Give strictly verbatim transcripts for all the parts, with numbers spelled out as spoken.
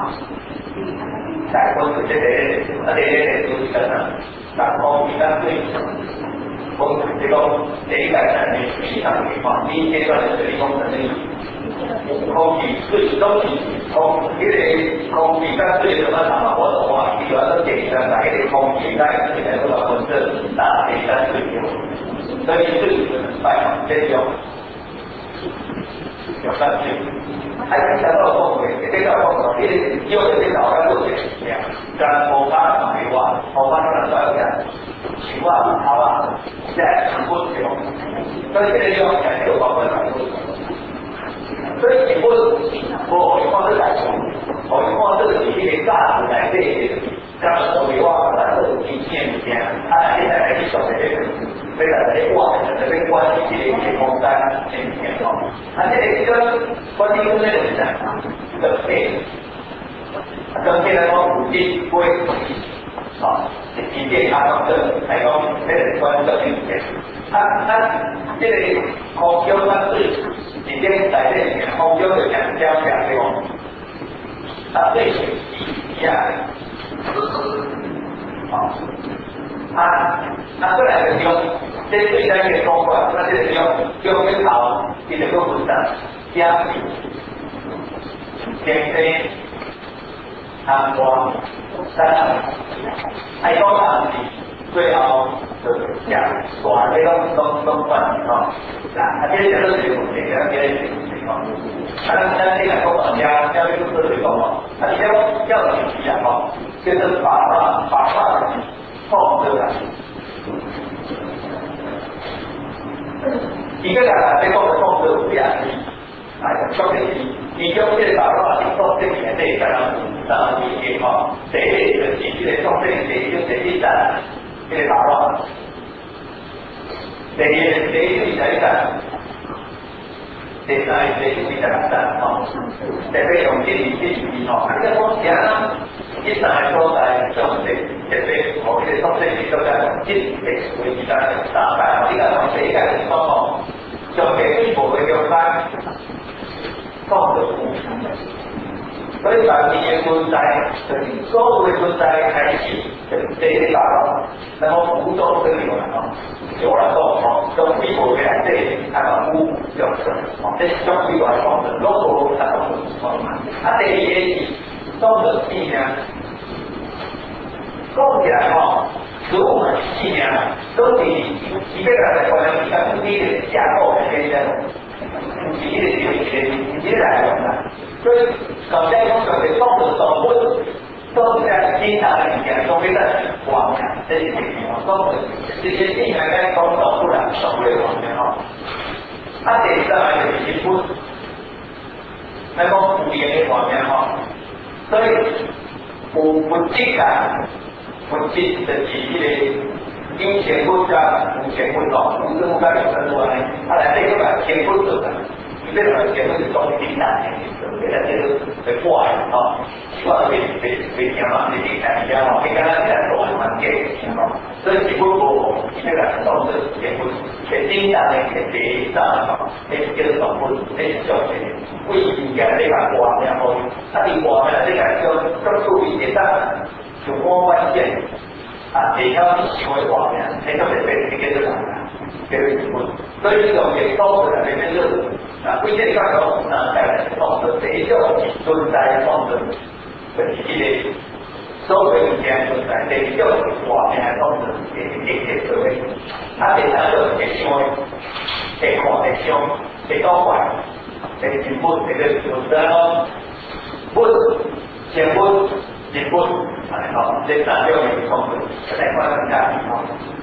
大部分这个啊，这个就是讲啊，那空气干对，空这个第一个产业市场情况，第一阶段的水利工程的空气水东西，空这个空气干对什么什么活动啊？主要是简单来这个空气干对来这个分子大简单水流，所以水是百分之九。有三句，还有想到后面，这个后面，你有的电脑要做些什么？跟红花没话，红花能赚钱，情话好啊，在全部使用，所以这个要讲究包括哪一部分？所以你不我放这来说，我放这个体系的价值来对，让我们话把这个体现里面，它现在来去走的这个。非常的哇，这边关系的一些空单前面哦，啊，这里就关系跟那个是啥？跟配，跟配来讲，五 G 不会啊，以电它讲这来讲，这个关系跟配，它它这个空调它是以前在这里面空调的强调强对哦，它对一样啊。啊，那过来的时候，这最单嘅方法，那这个用用cái頭，其實都本身加減低碳光三係講行字，最後就講大嘅都都都分哦。嗱，啊，這個都是問題，啊，這個是情況。啊，咱這個講講加加呢個是講哦，啊，要要怎麼樣哦？就是把它把它。放着的，一个人在放着放着不要紧，哎，放着你，你就这把话，你放这里面这个，然后你给哈，谁的机器的放这里，谁就谁去打，这个把话，谁谁去谁打，谁来谁去打打哈，谁被用这里这里哈，这个风险呢？一上来说在上这这边，我这上这里都在往进的，为其他打败，你看从这一个情况哦，就给我们用翻放的股，所以把这些分灾，所有的分灾开启这一打到，然后福州这里有了哦，有了之后哦，用美国回来这里，看到股有的，哦，这用美国来放的，如果看到股嘛，它这里也动的力量，动起来哈，植物的力量都比一个人的可能比较不低的架构的这些体系的这些体系来用的，所以搞在工作的动的时候，我都在经常里面都会在往这些地方动的这些力量在工作不然手会往前哈，它得上来的进步，那个五年的往前哈。所以，我不记啊，不记的体系的金钱不加五钱不少，五十五块有分出来，他来这个把钱不走的，你这个钱不是中平单的，这个这个会破坏啊，希望被被被讲嘛，你听看一下嘛，你刚刚在做蛮给钱嘛，所以只不过这个导致钱不钱金单的钱别上嘛，这这个导致这小钱。为应该这个挂然后，它的挂呢，这个就就注意一下，就我关键啊，你要行为挂呢，这个得被这个什么，这个什么，所以这种给动的这个热啊，关键看到啊，带来动的这一种存在动的的系列，所有以前存在这一种挂呢动的这这这所谓，它得它就得行为，得挂得凶，得高管。这个进步，这个有的哦，不，先不，进步，哎好，这三六年控制，来看人家哦。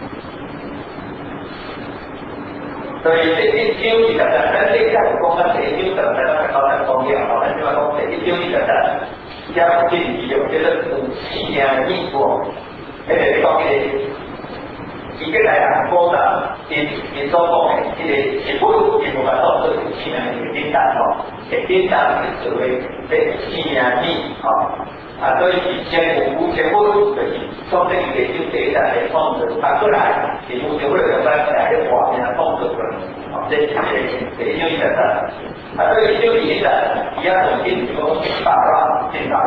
所以这一九二十三，咱这个讲啊，这一九二十三，咱搞来讲嘅，哦，咱就话讲这一九二十三，将近有这个五七年一波，这个讲嘅。一个来讲，高达因因所讲的，这个日本因为到这五七年的订单哦，嘅订单是作为这四年米哦，啊，所以是先五千五就是从这个研究这一代来放的，拿出来，是目前为了在来的画面放这个，哦，这是研究一下的，啊，所以研究一下，一样东西就打乱，先打乱哦，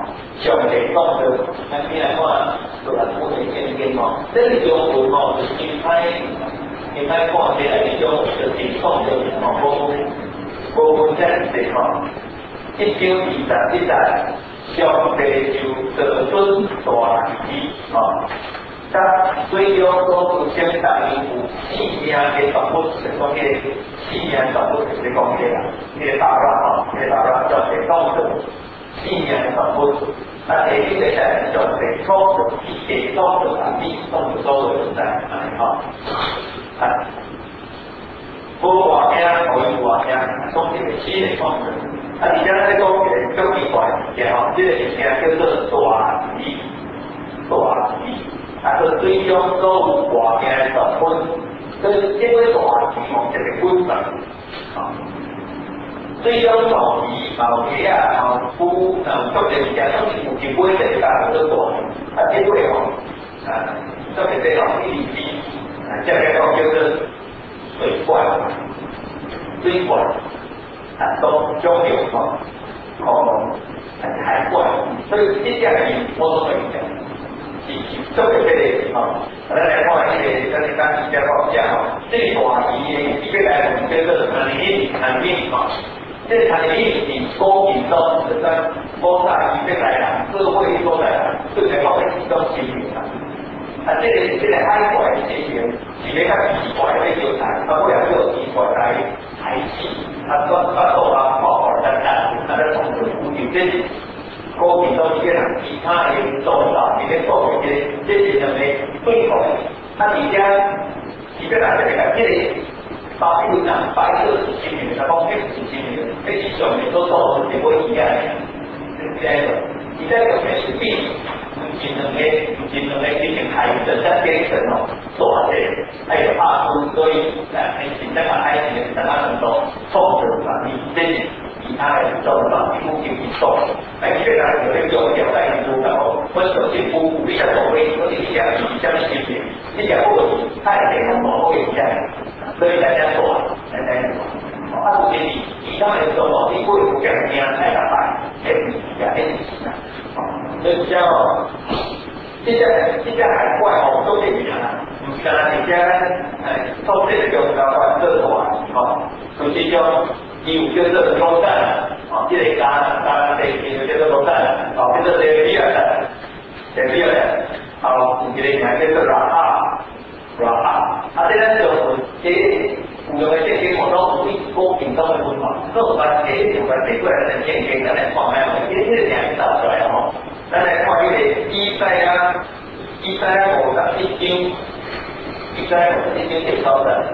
上地讲的，咱今来看，就来古典经典哦，这个中文哦，就是应该应该看起来这种就传统的哦，无无分这样子吼。一九二十一代上帝就得准大义哦。甲最终所有生大有四命嘅动物，就讲迄个四命动物，就是讲迄个迄个大肉吼，迄个大肉叫做动物，四命动物。啊，第一个就係上帝創造天地，創造人類，創造所有存在，係吼。啊，無外聽，無伊外聽，講一個新嘅創造。啊，而且咧講一個足奇怪嘅嘢吼，呢個物件叫做大義，大義。啊，佢最終所有外面嘅成分，佢因為大義吼，即係本質，啊。最終大義後尾啊，後古啊，足嘅物件，總是有一尾嘅加做大，啊，這尾吼，啊，足嘅這種意義，啊，即係講叫做水怪，水怪，啊，都種苗吼，恐龍，係海怪，所以呢啲係我所講嘅。足嘅這個吼，咱來看迄個，咱咱而家講只吼，這個大義嘅基本來講叫做thần印，thần印吼，這個thần印是古民眾就說古代基本來講，社會所在對來講係一種形象啊。啊，這個這個海怪嘅形象是比較奇怪嘅調查，啊，我有個奇怪來排斥，啊，說說到啊，爆破等等，啊，在從事古調這是。古民眾啲人其他嘅做法，而且做嘅即係人哋對抗，啊而且而且大家嚟講，即係包括人擺設事情，啊講咩事情，呢啲上面都做係冇意義嘅，係這樣。而且有咩事情，唔見兩個唔見兩個之前係人家基層哦做下嘅，還有怕輸，所以誒你現在話係你等下很多創造法，你即係。其他嘅做法，幾乎叫唔做。喺基本上有啲做有帶引導嘅吼，我首先不比較做威，我哋呢隻係相信嘅，呢隻不過太健康保護嘅嘢，所以大家做啊，大家做。啊，有啲其他嘅做法，你不會有嘅嘢太大塊，係唔係嘅？哦，所以講哦，呢隻呢隻海怪哦，都係點啊？唔係啦，而家誒，做這個叫做做大哦，就是講。有叫做羅丹啊，即係加加地叫做羅丹啊，叫做雷比爾的，雷比爾的，啊，有一個名叫做拉哈，拉哈，啊，這個就是啲有嘅即係我都會高頻道嘅分法，嗰個係幾條嘅幾個人嘅經驗，咱嚟看下，呢啲係點導出來嘅吼？咱嚟看呢個以賽亞，以賽亞五十一章，以賽亞五十一章最高的。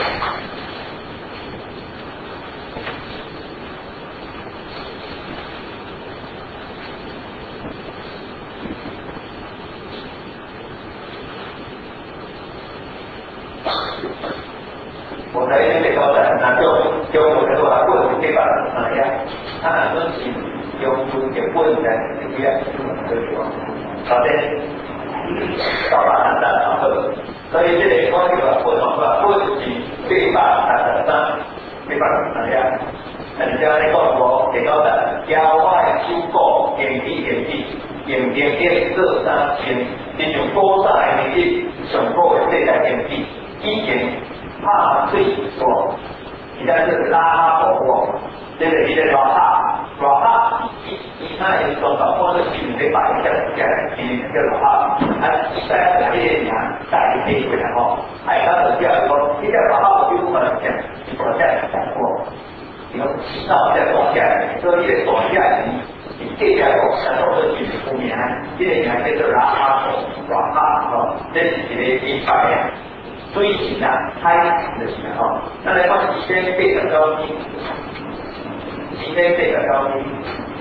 我在那个高山，那就就我在说啊，过去这把怎样？啊，都是有有有过去的这个这个，好的，到达南山啊，所以这里关于个过程话，过去这把南山，这把怎样？人家那个我给到的郊外收购田地田地，田田田这三千，这种高山的地，上高的这台田地，以前。怕水多，而家就是拉哈保護，即係呢個拉哈，拉哈而家係做到嗰個全體擺嘅嘅嘅嘅拉哈，係而家係呢啲人大機會嚟講，係而家就只係講呢個拉哈保護部分嘅，我真係講過，有到即係講嘅，所以呢個講嘅係這個講嘅都係全負面，呢個係叫做拉哈保拉哈哦，這是一個一百嘅。所以現在開的時候，那來講時間非常高低，時間非常高低，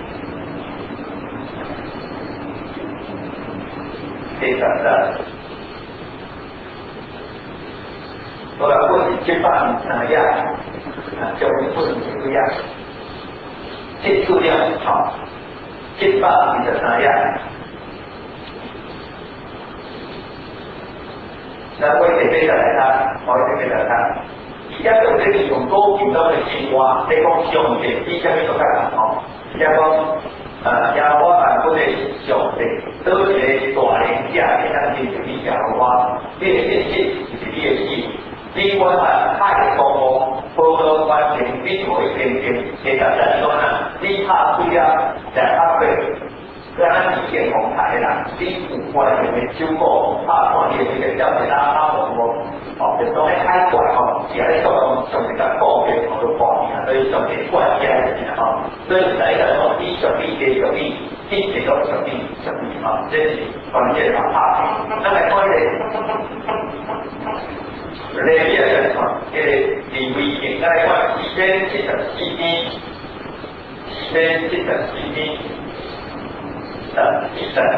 非常的，我過去接辦哪樣啊？就會不一樣，接觸量好，接辦你的哪樣？那我哋俾就嚟啦，我哋俾就嚟啦。而家做呢啲用高頻道嘅電話，你講上電之間呢個得啦，哦。而家講誒有我誒我哋上帝，倒一个大灵者，会当进入你教我，你的信息是你的死。你管啊，海公公，报道完成，你就会天天其实就是讲啊，你拍水啊，在拍水，咱是见红台啦，你有关系的手鼓拍看你的这个叫做打打红无，哦，就当喺海怪吼，是喺做上一个告别我都报名啊，所以上帝关起来是啊，吼，所以第一个吼，你上帝嘅上帝，你这个上帝上帝吼，这是关键嘛拍，咱来看这个。类别的吼，这个利未记，咱来看四篇七十四篇，四篇七十四篇，十第三，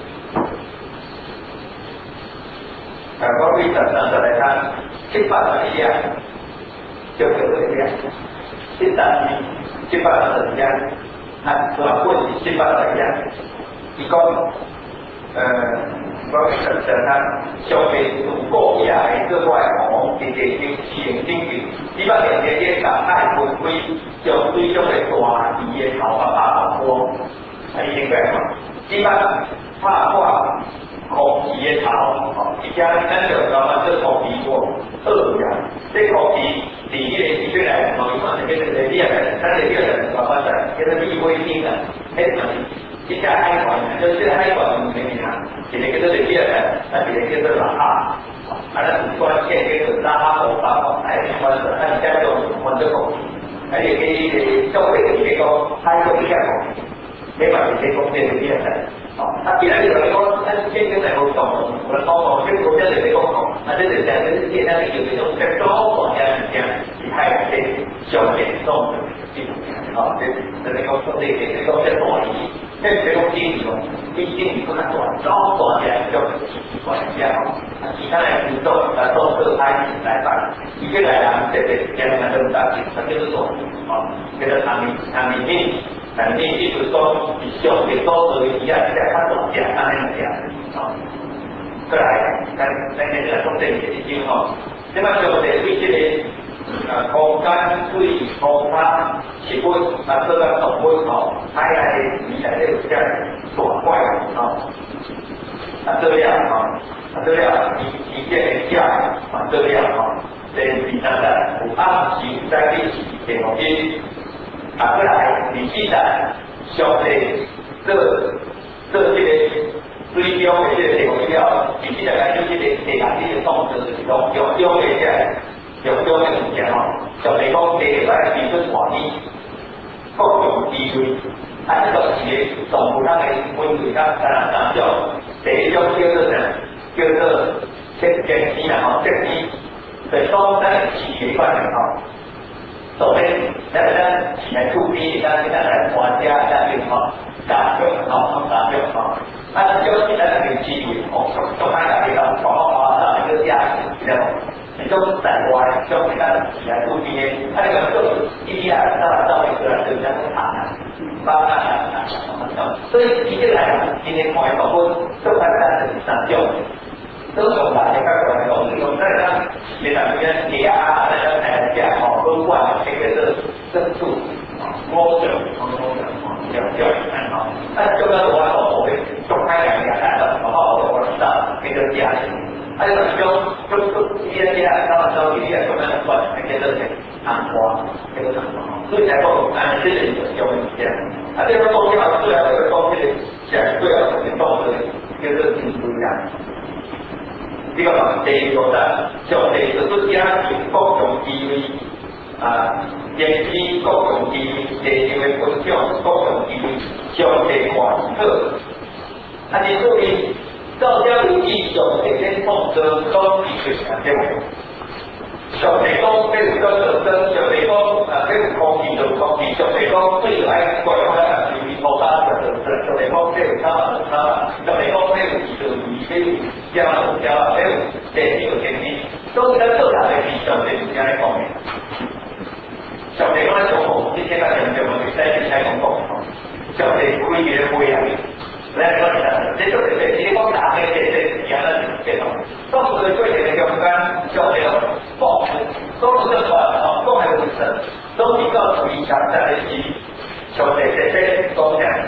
啊，我为十三十来看，七百十一啊，就叫做这样，七三篇七百十一啊，啊，全部是七百十一啊，伊讲，呃。我实实他上帝如果也系这块红，直接经行经济，你把两个嘢打开分开，就对象的大鱼的头发拍光，啊，你明白吗？你把拍挂空气的头，哦，而且咱就讲啊，这空气过二呀，这空气伫迄个出来，某一款的叫做热力的，咱热力的慢慢的叫做力微性的，迄种。一下海管，就是这个海管里面啊，一个叫做热的，啊，一个叫做喇叭，啊，那主关键叫做喇叭口巴，还有关的，啊，你加种关这口，还有个消费的这个海管一下口，你把这些工业的热的，哦，啊，既然有人说，它天天在沟通，我的包包跟国家的沟通，那这是讲的是现在有这种在高管家之间，你还有这消费动的这种，啊，这这个讲说这个这个叫大理。这这种经理哦，毕竟你跟他做招大家就管家哦，其他的民众来都各派来办，一个来啊，这个这个都大事，他就是说哦，这个他们他们你，但你就是说你上的多少一样，在他做家他那样啊，过来，咱咱这个从这里已经哦，那么上的对这个。啊，空间对空它是不啊，这个总不好，还来理解这个叫大怪啊，啊这样啊，啊这样一一件的价啊这样啊，这第三个有暗时在历史地方边，啊过来第四个相对这这这个追标的这个地方了，第四个就是这个地下这个动作是用用标的这。有标的物件哦，就嚟講地嚟提出話啲各種智慧，喺呢個時動物它嘅本體它當然講叫第一種叫做咩？叫做設計師啦，嗬，設計就當咱企業方面嗬，首先咱咱係 to B， 咱咱係國家咱叫嗬，打標嗬，打標嗬，啊，有時咱係企業哦，做翻嚟嘅，講講講啊，呢個價錢咧。你都在外，就给他起来做毕业，他那个就一下到到一个人家都谈了，帮他谈，所以一个来讲，今天看一个我都看他是上教，都从大家开过来讲，是从那个现在这个企啊，那个哎呀，好多管这个是增速啊，摸着，摸着摸着，教教看好，那这个的话，我会就开两两来的，然后我知道这个家庭。还有就就就一些些，然后就一些什么的管那些东西，安花，这个什么，所以才讲安这里有有问题。啊，这个东西啊，最好这个东西讲最好是动的，就是挺不一样。这个第一个的，就第一个家庭各种机会啊，电机各种机会，地球的分享各种机会，相对广特。啊，你注意。道家有义上帝先创造当地嘅環境，上帝講譬如講就真，上帝講啊，譬如空氣就空氣，上帝講水來過來啊，就是土沙就就上帝講譬如沙就沙，上帝講譬如魚就魚，譬如膠就膠，譬如電器就電器，都係做下嘅係上帝自己嚟講嘅。上帝講做好，呢啲係上帝我哋使唔使講講？上帝規嘅規啊！来说呢，这就是对地方大的这这讲的这种，都是对这个有关叫这个报复，都是这个啊，都还是神，都比较属于强在一起，就这这这东西，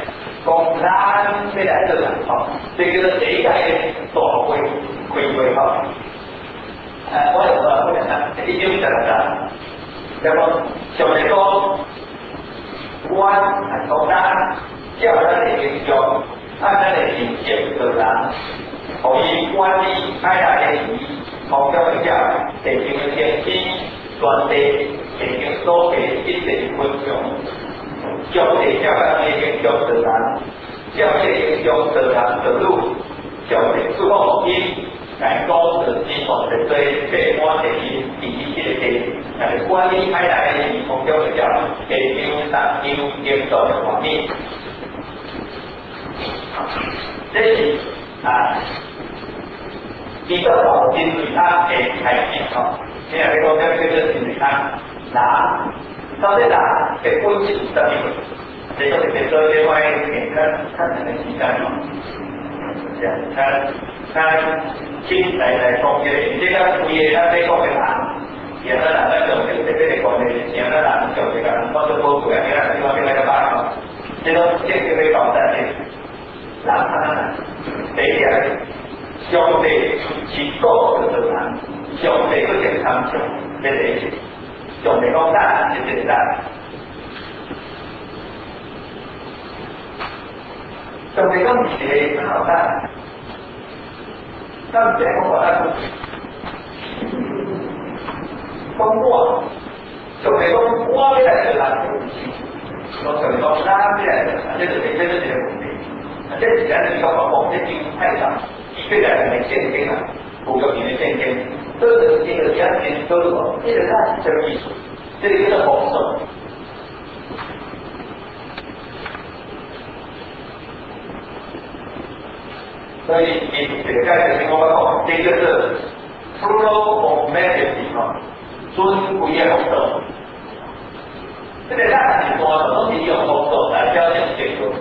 讲咱要来做人吼，这叫做第一届的大会开会吼。啊，我有个我讲啦，一九十六年，那么上来讲，我係講咱叫咱的英雄，按咱的形象做人，可以管理愛來的伊，方向一下，地球的天氣，全地地球所嘅一切分享，將地叫咱的英雄做人，叫這英雄做人做路，將地做好因。來講的基本的對對我哋第一屆嘅，但係關於開來嘅目標就叫地球上球接受嘅畫面。這是啊，比較早先對他嘅開始哦。現在講這個就是對他拿，到底拿嘅關係是什麼？這個是說另外一個看看的時間嘛，這樣看。咱經來來講嘅，即個規個咱美國嘅人，然後咱咱用這個這個觀念，然後咱用這個幫助保護嘅，然後呢個另外一個辦法，這個這個會講在係，然後呢，第一個相對是個個的人，相對不健康上，這個是相對講咱是簡單，相對講是很好看。咱唔係講話咱講我，就係講我要來做人嘅問題，我就係講咱要來做人，這就是這就是一個問題。這是咱呢個講講，這經太長，雖然係現經啊，古有年嘅現經，這個這個講經都是講，這個咱這個意思，這個叫做紅色。所以你這個概念我講，這個是 flow of majesty 啊，尊貴嘅紅色。這個咱是說，都是用紅色來表現這個。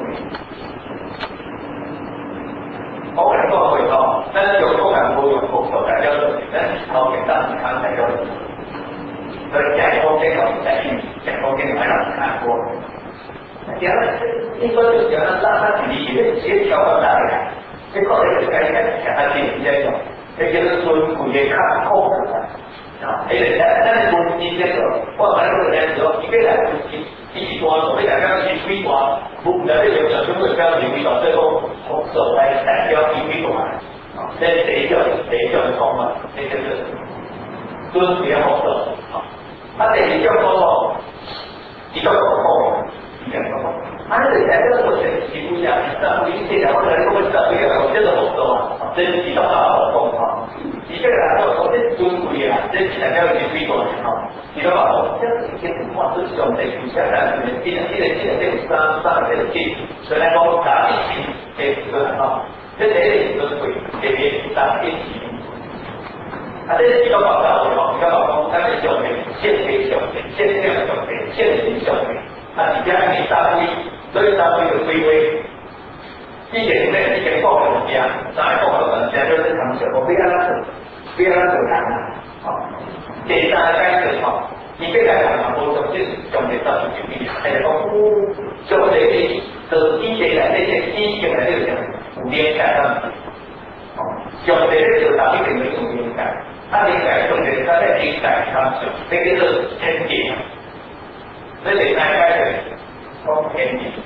我跟你講會講，咱用共產黨用紅色來表現，咱是靠給咱健康來表現。所以講空間有在印，講空間有沒有看過？第二，一般就講讓它體力也協調到哪裡來？這個呢就係講下邊這種，這就是尊貴嘅看控的啊。因為咱咱尊敬這個，我買嗰個人說，一個人尊敬，一多所謂大家去推廣，不然呢就就會將你推廣最後紅色來代表去推廣啊。這是第一種第一種講法，這就是尊貴紅色啊。啊，第二種講法，一種講法，一種講法。啊，這個代表我是基督教，但不一定的，或者你會知道這個我真的紅色啊，這是比較大的講法。一個人來說，這是尊貴啊，這是代表去推廣的哈。你都話哦，這樣子一天哇，是上帝留下來的，記得記得記得這個三三這個記，雖然講大地形這個哈，這個是尊貴，這個大地形。啊，這是比較搞笑的哦，比較搞笑，它是上帝獻給上帝，獻給上帝，獻給上帝。啊，而家係三位，所以三位就歸位。以前呢，以前講嘅物件，三個講嘅物件就是他們講，我不要那做，不要那做人啊。好，第三個解釋吼，你別來講嘛，無從就是上帝造就你，係講哦，上帝你就以前來這些以前來這個有連帶啦。哦，上帝咧就打一定嘅有連帶，啊連帶上帝他在連帶上上，這個是天地。所以第三個解釋講天地。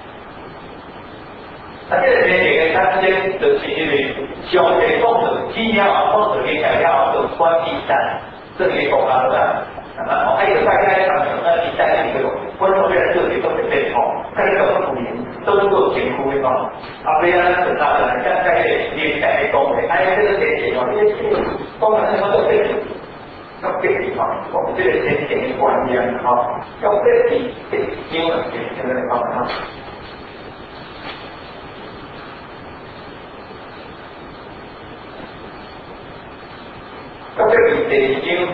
啊，這個天地嘅產生就是因為上帝創造天了後，創造天下了後，就關地山，這個講法啦。係嘛？哦，還有大家常常那地山呢個，觀眾咧這裡都是變哦，睇到個圖形都能夠清楚嘅嘛。啊，不要等到啦，現在嘅連帶嘅講嘅，哎，這個天地哦，這個當然什麼都變，要變地方，我們這個天地嘅觀念啊，要變地變經文嘅這個方法。咁這個地經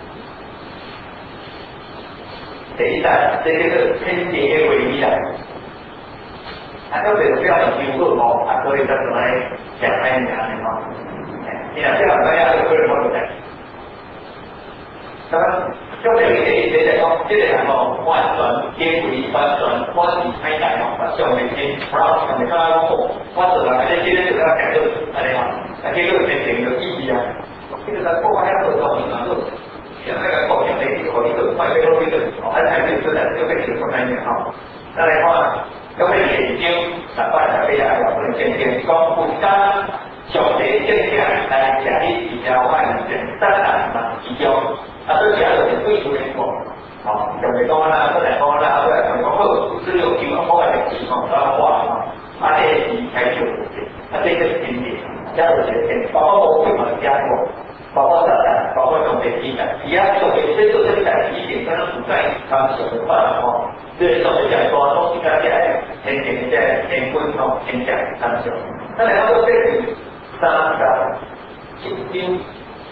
第一代，這個是天地嘅唯一來，啊，咁這個標準經過吼，啊，所以咱就來講開名嘅吼，你若這樣大家就可以摸得來。 咁啊，咁你你你就講，即係係個反轉、機會反轉、反轉睇大學發上面先，然後上面睇下個反轉啦，即係即係就要解到係咪啊？啊，這個變成有意義啊！其實在國外有好多地方都，像那個國強的一個一個快飛路一個，哦，還還是就在就被指出來面哈。再來話，因為眼睛難怪才被大家不能見見，講不單上帝正正來假以比較萬全，當然嘛，比較。啊，這其他就係對處理過，哦，上面講啦，再來講啦，再來講好，只有叫我講嘅情況，然後話嘛，啊，這是開始，啊，這個是經典，加入這些，包括我會嘛加過，包括炸彈，包括種飛機的，只要種飛機做這個一點可能不在他們手的話的話，對種飛機來說，東西加起來，很簡單，很穩當，很簡單就。那然後這裡三個精精。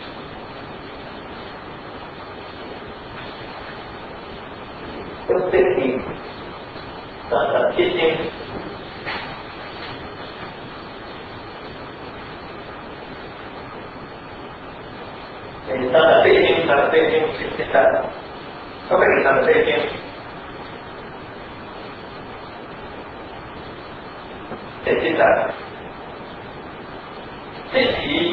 有這裡三個精精。誒，三個精精，三個精精，是三個。咁咩三個精精？誒，是三個。自己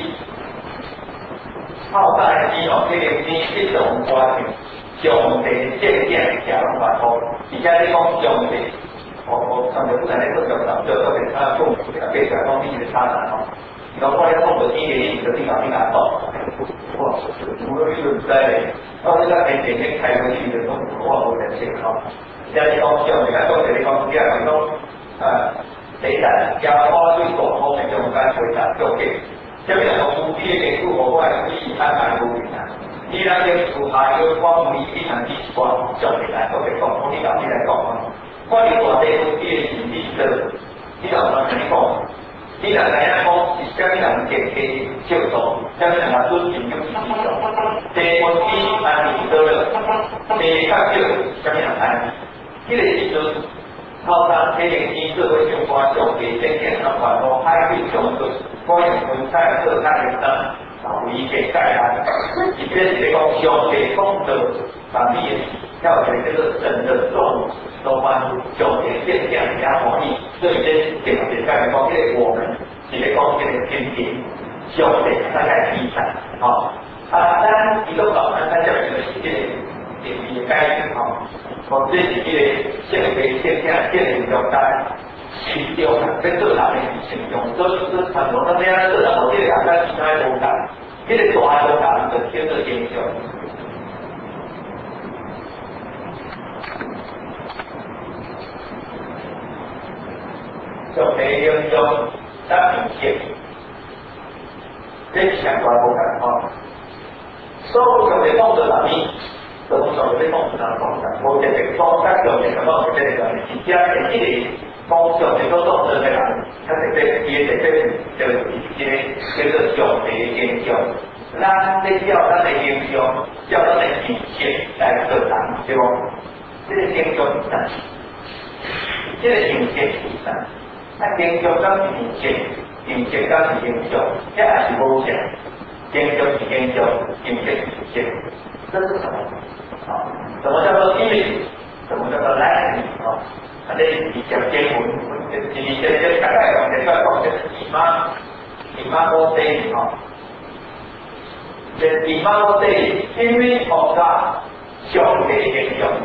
靠大機哦，這個是一種關係。上帝正正假攏法好，而且你講上帝，我我上次不但你做上當，做做其他種，其他別個講你是差人吼。如果我要講到啲嘢，你就啲講啲難講，哇，我都唔知咧。我呢家平時已經睇過啲就講我冇人識吼。而且你講上帝，當時你講啲人講誒，你人交開對國方面用緊回答做嘅，因為人講古啲嘅古我係可以參考古嘅。你那個出下個光媒非常之光，相對來說嚟講，我哋講起來講啊，關於我哋啲嘅經歷的，你講乜嘢講？你若係一講是將人嘅嘅接受，將人嘅尊重用自由，第我啲安尼得了，第較少將人安尼，呢個時陣靠上呢個機制會相關上嘅正正相關咯，海水上嘅關於分散色態嘅燈。有伊嘅介單，而且是講上帝講到把你要嘅這個神的眾都關注，上帝正正也歡喜，所以這點點解講這個我們是嚟講這個天庭，上帝大概第三，哦，啊，咱伊都講咱咱叫這個是這個點點解哦，我這是這個聖經正正聖靈中間。心中啊，跟做人的心中，所以說傳統那邊做人，我這個人跟其他的無同，這個大無同就叫做英雄。就係英雄得明顯，這是相關無同哦。所以就係講到哪裡，就講到啲講到哪講，我哋係講得上嚟咁樣嘅呢個，而且係呢個。講上帝所做嘅人，他直接伊直接就係即個叫做上帝嘅英雄。咱你叫咱嘅英雄，叫咱嘅義士來做人，對無？這個英雄是啥？這個英雄是啥？啊，英雄敢是義士，義士敢是英雄，這也是無像。英雄是英雄，義士是義士，這是什麼？啊，什麼叫做義？什麼叫做來？啊？啊！你以前經文，就是即即大概講嘅，都係講嘅姨媽，姨媽嗰啲嗬。即姨媽嗰啲，因為學習上帝嘅用，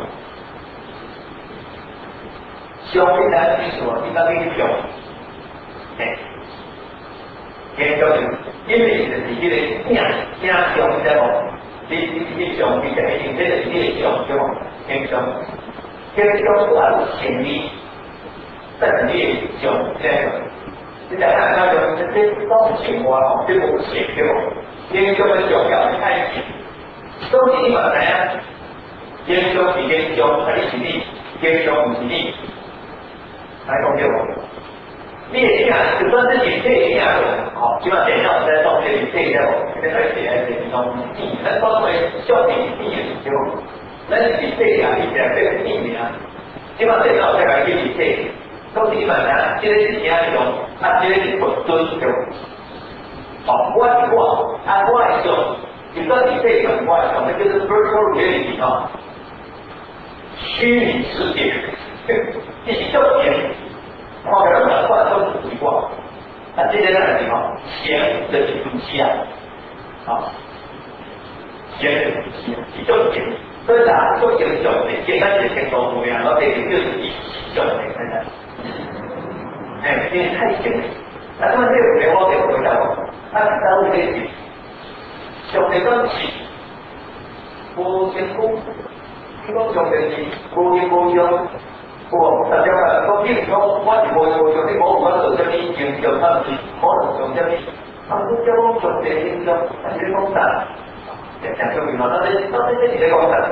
上帝嘅意思話，點解呢用？誒，嘅就是因為就是呢個影影像啫喎，你你你上帝就係用呢個呢個像啫喎，影像。這個叫做潛力，但你也用這個，你睇下那個這些當前話哦，這個寫嘅喎，英雄嘅重要係太強，到底你話咩啊？英雄是英雄，還是你？英雄唔是你，係講嘅喎。你也一樣，就算自己這一樣嘅，哦，基本上電腦在做這這一樣，這個寫來寫去都你，那當為效率低嘅時候。咱是這樣一點這個秘密啊，基本上電腦在來給你這，都基本上這個是怎樣用，啊，這個是混沌的，哦，我是我，啊，我是用， 就算你背本外，我们就是 virtual reality 哈，虚拟世界，一起就点，我给他们换都是习惯。那这些呢，地方钱的东西啊，啊，钱的东西，你就点，所以哪就点小的，简单点钱都不一样，然后这个就是一起小的，看看，哎，因为太简单，那他们这个棉花给我回答我，那单位可以。上帝讲是无成功，你讲上帝是无形无相，哦，大家啊，讲比如讲我是无形无相，你无有法做啥物形象，啊是可能做啥物，啊你叫我上帝形象，啊是你讲啥？常常说明嘛，到底到底这是在讲啥？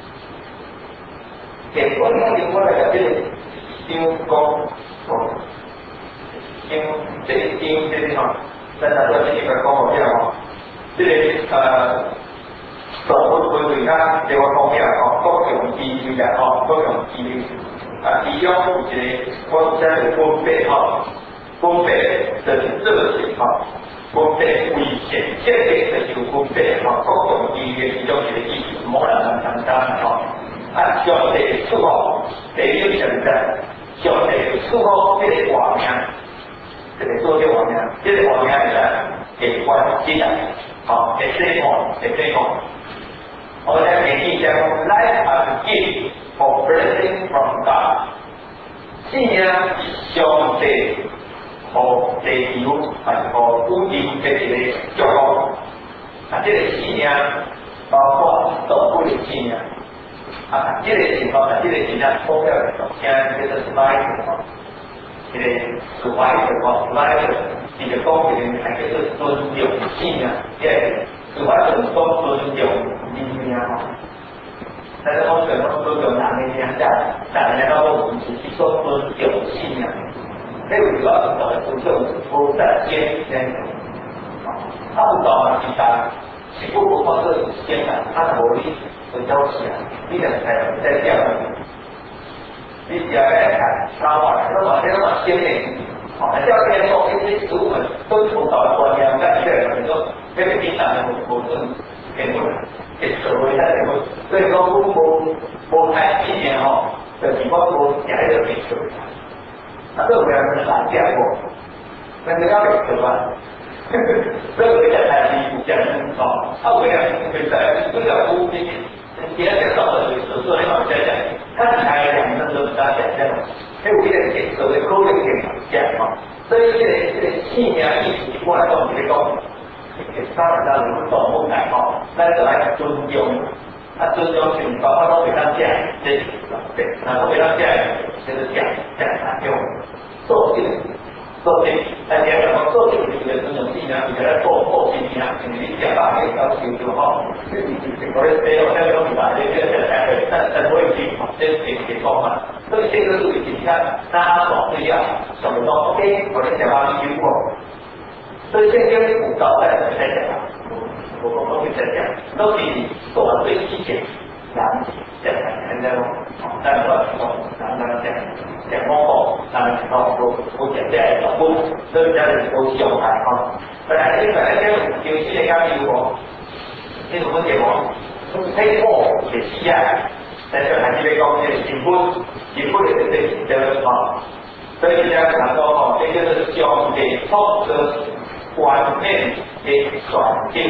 结果我另外来个这个想讲，哦，想这个想这个吼，咱大家这个讲好听吼。这个呃，做不规矩啊，这个方面哦，各种机遇啊，哦，各种机遇啊，其中有一个我现在分别哈，分别就是热情哈，分别危险，这个就是分别哈，各种机遇其中一个意思，某人很简单哈，啊，上帝祝福，第一现在，上帝祝福这个画面，这个做这个画面，这个画面是给关系的。好，第四个，第四个，我哋嘅意思係 life as a gift or blessing from God。信仰上帝和地球係和宇宙嘅一個祝福。啊，這個信仰包括動物嘅信仰。啊，這個情況啊，這個信仰包括聽叫做 survival， 這個 survival survival。你的公平还是尊重信仰，也主要是说尊重信仰嘛。但是我们说尊重哪个信仰在，哪个叫做我们只是说尊重信仰，这个主要是讲尊重不在先先，他不搞嘛，其他只不过光是先的，他的魔力很高起来，你两才在这样，你只要来看，他话那么那么先面。好，那教练说这些植物们都是从早的观念，那一个人你说这个平常的我我是给不了，给社会在这个，所以说我我我看今年哈的情况说也还有给社会，那这个人是哪见过？那个要给社会，这个在台湾讲哦，他为了给在为了服务这些。别人到的所做的好在讲，他只开两分钟大家讲，还有一个点所谓勾勒点讲嘛，所以这个这个信仰意识过来到这个高，当然当然不懂不改哈，但是来尊重，他尊重情况，他都给他讲，这对，然后给他讲就是讲讲他用做这个。做这，大家怎么做这个这个这种信仰，你给他做后信仰，你讲大点要求就好。我的这个这个东西吧，这个这个才会，但但不会去，这是给给方法。所以这个是你看，大家总是要什么都 OK， 我的想法经过。所以这些古早在我在讲，我我都会在讲，都是做完最细节，然后再讲现在咯，但我讲然后讲讲方法。那哦，我我现在老公，所以家里都小孩哈。本来这本来这有些人家比我，那种问题我，黑货也是啊，但是还是被讲这结婚，结婚也是这这哈。所以大家讲说哈，这就是上帝创造完美的环境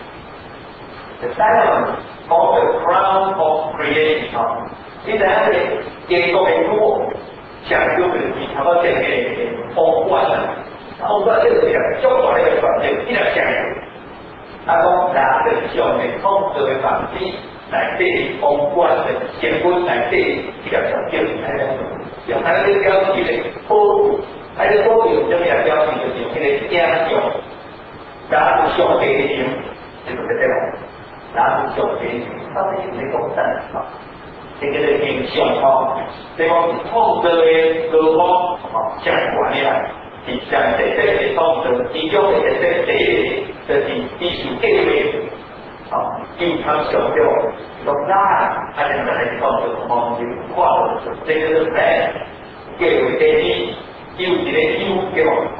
，the diamond of the crown of creation 哈，你在那里结构的多。讲究的你他妈这个风观啊，风观这个讲教导那个转变，一点讲究。他说拿着上面风的法器来对风观的结婚来对一个转变，还有有他那个标题的保护，还有保护这个标题就是那个讲究，拿着上帝的名，就是这个，拿着上帝的名，他们有那种赞啊。这个的形象哈，这个创造的歌方啊，相关的来，是像这这个创造，其中的这这这个就是必须计划，啊，经常强调，说那他现在来创造方式，化这个是 plan， 计划第一，有一个有计划，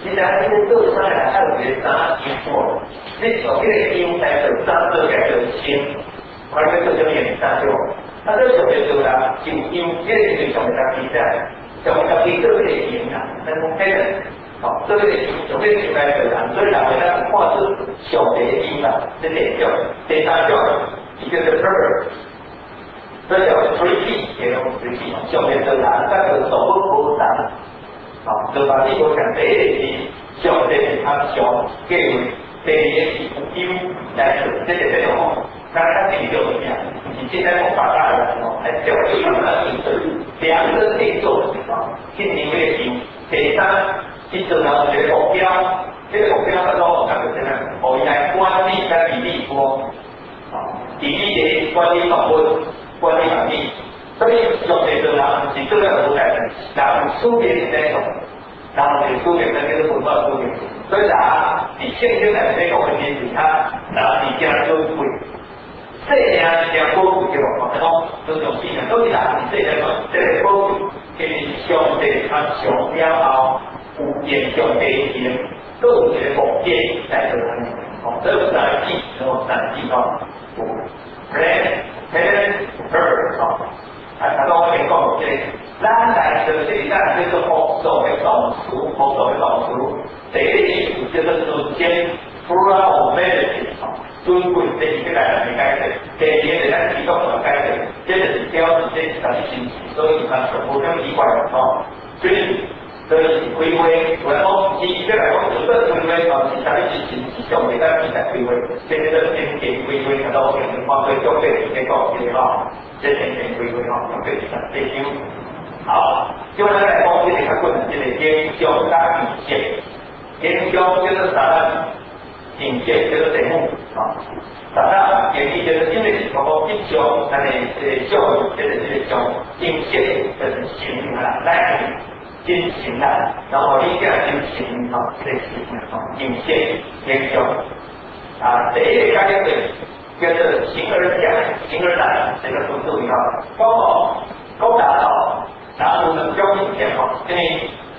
你知影你咧做啥啦？还有一个啥经过？你从迄个经来做啥做起来做清，我咧做什么原啥做？啊，做上面做啦，就因迄个是上面家己在，上面家己做迄个经啦，咱讲迄个，哦，做迄个上面经来做啦，所以人会咱看出上帝的经啦，这第种，第三种，伊叫做 purpose。所以叫 three P， 也用 three P， 上面做啦，咱就动物无同。好，就把你所讲第一个是上帝是他上计划，第二个是有来做，这个这种吼，咱咱定做怎么样？你现在我把它来吼，来叫我用那定做，量身定做的地方，进行这个定。第三，去做到一个目标，这个目标叫做叫做怎样？我应该管理跟比例多，啊，比例的管理访问，管理能力。所以上帝做人是做了好代志，人书面是那种，人是书面那叫做文化书面。所以人你圣经内面讲的件事，他人是真尊贵，这样是真宝贵对吧？讲尊重性啊，都是人是这样这个宝贵，因为上帝他上了后有延上帝性，都有一个目的来做人。哦，这是三季，然后三季哦，有 plan, plan, purpose 哦。啊，头先我哋讲过即个，咱来做这个咱叫做复数的动词，复数的动词，第一个意思叫做尊敬 ，plurality， 尊贵，这是个来人解释。第二个咱基督教解释，这就是表示这是咱心，所以咱全部都奇怪哦。所以，所以是规划，我来讲，伊即来讲，主要规划哦，是咱是是是上帝咱是来规划，这个叫先见规划，然后我们放对中对这个这个哦。这先前规划吼，用对第九。好，就咱来讲这个较困难，这个影响加影响，影响叫做啥呢？影响叫做题目啊，啥呢？影响就是因为是讲影响，咱的这个教育，这个这个讲影响就是行啦，来进行啦，然后你这样进行啊，这个啊影响影响啊，第一个概念对。叫做形而讲，形而来，这个都注意哈。高考、高达到，然后呢，标准线哈，因为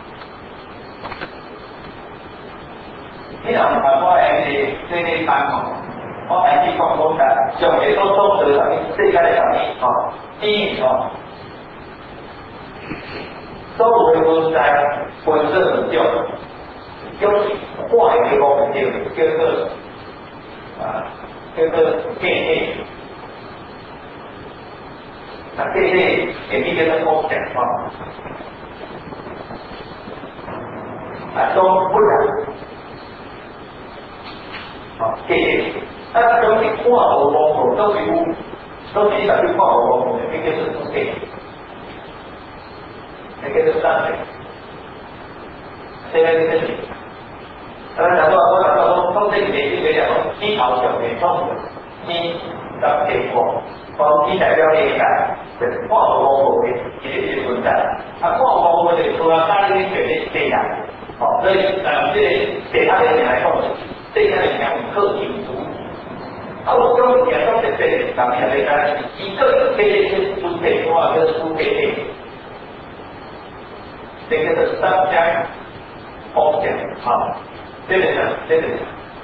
你若唔係我係你你班吼，我係去講講嘅，上嘅都都做啥物，世界嘅啥物吼，第一吼，所有嘅都在本身很叫，叫化一個方面叫做啊。叫做概念，啊，概念也比较的好讲啊，啊，都不然，啊，概念，啊，都是跨国网络，都是有，都是在对跨国网络的，那个是不对，那个是三类，现在这个是。咱讲到我讲到说，从这里面就讲说，一条小面从一到结果，从一代表年代，对，跨国网络的一个存在，啊，跨国网络的除了大陆的选择这样，好，所以呃，这个给他的人来讲，这个人讲特定主义，啊，我讲讲到这这上面来讲，一个可以是输给多少个输给谁，这个是三家风险，好。这个呢，这个，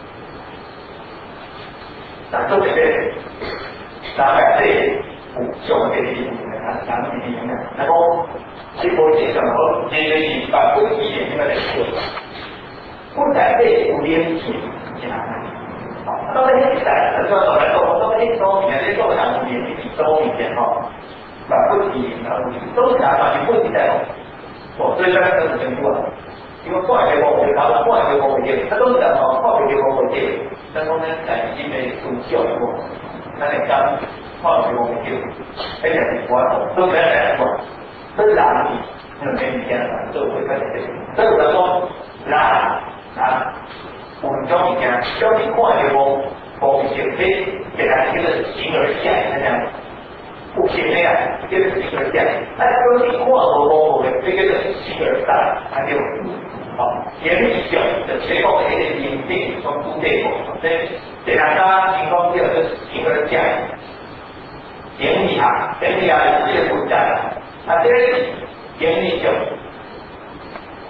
那做这个，大概这五种的里面，啊，咱们里面呢，然后结果这个我这个是把不一点那个来说，不在这五点几，好，到底现在，咱说来说，到底说你看这做两五点几，多一点哈，把不一然后都是拿把你不一在哦，哦，所以大家都是清楚了。因为跨越国会，他跨越国会界，他都是讲哦，跨越国会界，但是呢，在新的宗教过，那你讲跨越国会界，而且是我都没来过，都是哪里？那没以前的都会跟这个，所以我说，哪啊，我们教你讲，教你跨越国国会界，可以给他一个形而下这样。不行的呀，这个形而下，那说你跨国国会这个是形而上，还有。好，言语上的最后的一个认定从古代过，这这两个情况下就是形而下，言语啊，言语啊是这个古代，啊这个言语上，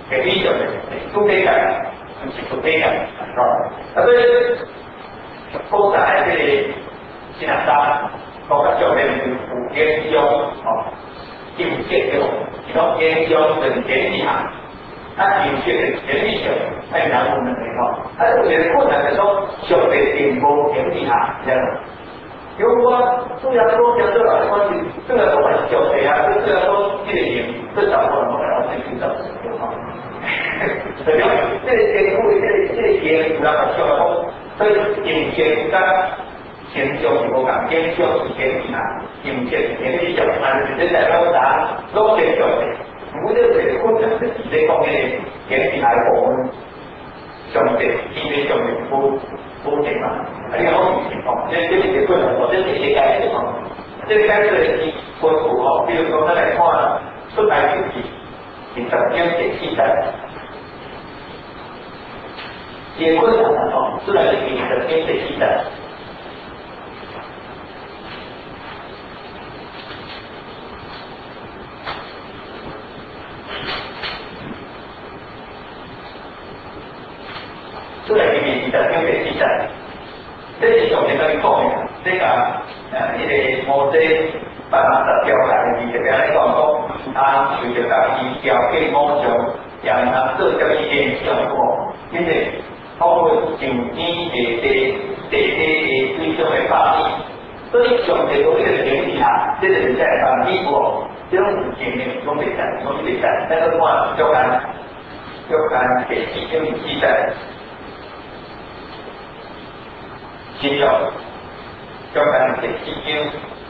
给理想的都可以改，不是不可以改，哦，啊所以古代这个新南山，包括上面有研究哦，有研究，其中研究是天气啊，它有些天气学，还有南部的地方，它有些困难的时候，上面电波天气啊，这样。如果虽然说讲这个关系，虽然说很小的呀，虽然说这个也至少我们要去寻找情况。对吧？这个结构，这个这个结构那么小的，所以影响跟研究是无共，研究是天气啊，影响是天气小，但是这代表啥？都研究的，如果这个困难是这方面的天气来我们相对因为相对不。不行嘛，还有好几情况，这这里不能说，这是一概的哦。这个该是一国土哦，比如说咱来看出来经济，你怎么样解析的？也困难的哦，出来经济怎么样解析的？出来经济怎么样解析的？这是上面跟你讲的，这个呃，迄个摩西八十条来的，就边咧讲讲，啊，随着家己条件某种，也唔通做叫伊影响我，因为包括上天地地地地的水上的法律，所以上帝嗰個原理下，即係在法律喎，這種事情呢，講袂使，講袂使，但係我就按就按嘅基本記載。新有叫咱嘅基金，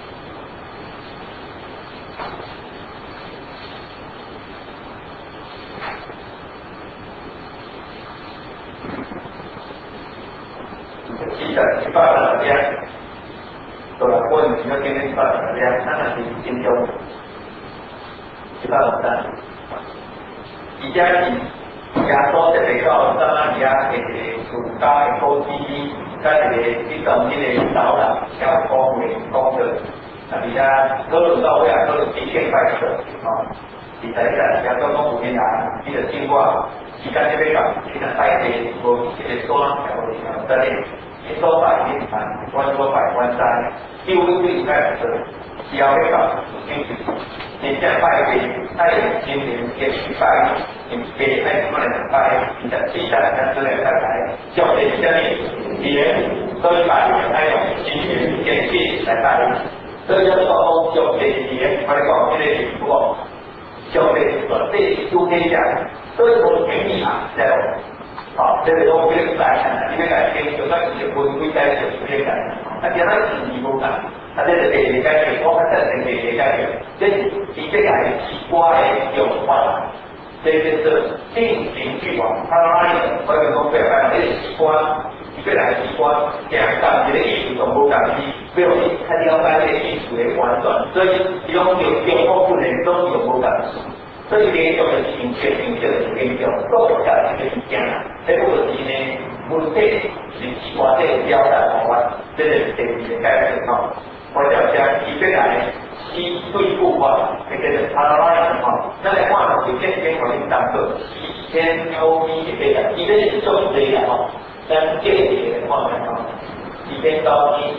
记得一百二十两，到了过年要给你一百二十两，那是新有一百二三，而家是亚洲特別到咱而家嘅暑假嘅高基金。在这个一种一个导览，要公维公的，啊，比较各种到位啊，都是一线摆设啊。你在在亚洲公五年来，你的经过，你看这边讲，你看带的我这个多条条在内，一多百一盘，万多百万三，六六六在这，只要会讲，清楚。你现在拜的，爱今年也去拜，你给爱什么人拜，你的期待在这里再来，叫这下面也都拜，还有今年天气来拜，这叫做叫这些，我哋讲这个情况，叫这个这都可以讲，所以我建议啊，在好，这个都不用来，因为来天就算是不会在就不用来，那其他是你不干。啊，这是地理概念，我们真正地理概念，这是以这个西瓜的有关，这就是进行去往，它那里我们讲白话，这是西瓜，一个来西瓜，两档这个艺术总部档期，没有看了解这个艺术的完转，所以其中有有部分人都有不感，所以联想的情绪、情绪的联想，都有下来一个影响，这个是呢，文体是西瓜这个表达方法，这是地理的概念哦。我就将以这来西对付化，这个是它拉的哈。那来看有些边环境当中，西天 U V 这个，一个是重这个哈，但这个也看来哈，西天高低，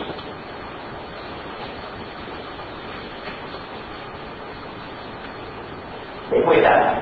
没会的，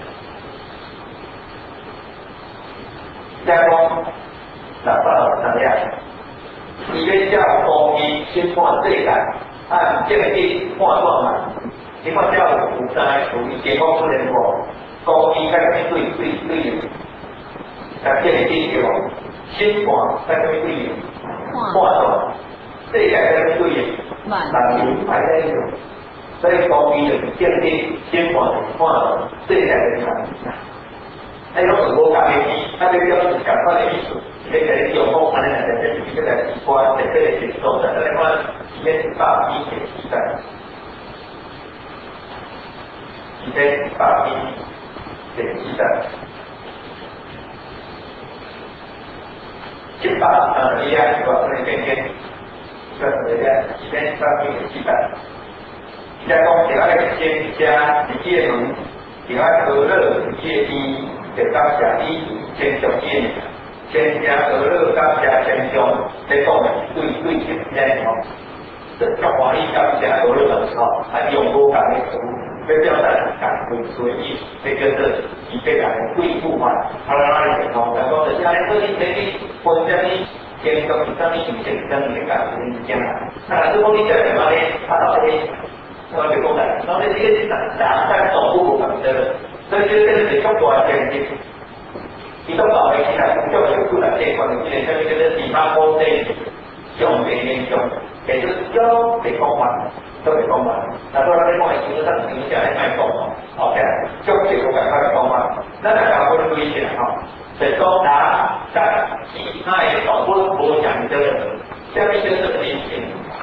加工，哪怕怎么样？伊要叫公益先看这个，按这个去判断嘛。你看叫有在属于结构不能无，公益该去对对对，但这个去叫先看该去对判断，这个该去对人流排在一种，所以公益就建立先看判断，这个该去看。那有很多改变，它这个要是赶快的艺术。这个有空安尼来在这这个西瓜在这里接受的，那么先把一些鸡蛋，先把一些鸡蛋，先把呃一样是吧？这里边先，这里边先把一些鸡蛋，加工其他的先加一些能，其他可乐、一些冰。 就感谢你天上见，天家得乐，感谢天上，这讲的对对对天哦，这叫欢喜感谢得乐的时候，啊用无共的词，要表达感恩所以，这叫做一个人的贵妇嘛，啊啦啦的讲，讲说是安尼，所以这里分什么天上是什么形象，什么感恩之间啊，那如果你讲什么呢？他到底？我哋講嚟，我哋呢啲人打得動都冇咁多，所以呢啲係中國嘅政治，而中國嘅其實中國嘅官嚟嘅，我哋呢啲叫做地方官制，上邊嘅上，其實都係講法，都係講法。但係我哋講係少得少少係咪講？OK，中國嘅講法係講法，咱大家會注意下吼，就講打打其他嘅動物冇講究，下面就是理解。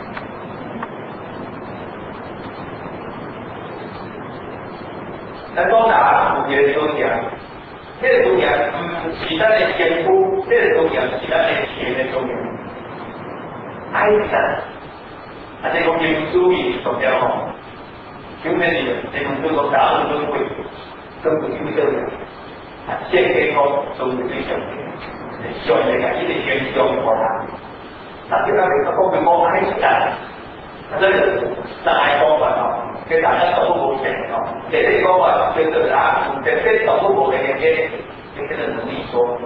咱講哪有一個圖像，這個圖像唔是咱的前夫，這個圖像是咱的前的圖像。愛神，啊，這個民主義重要吼，就咩事？這個叫做大陸輪迴，根本就係啊，世界講都是最上嘅，上嘅係一個現象嘅啦。但係咱哋講嘅講愛神，啊，這個大講法吼。佢大家都冇錢哦，這個講法叫做啊，這這都冇嘅嘅，這個能力說，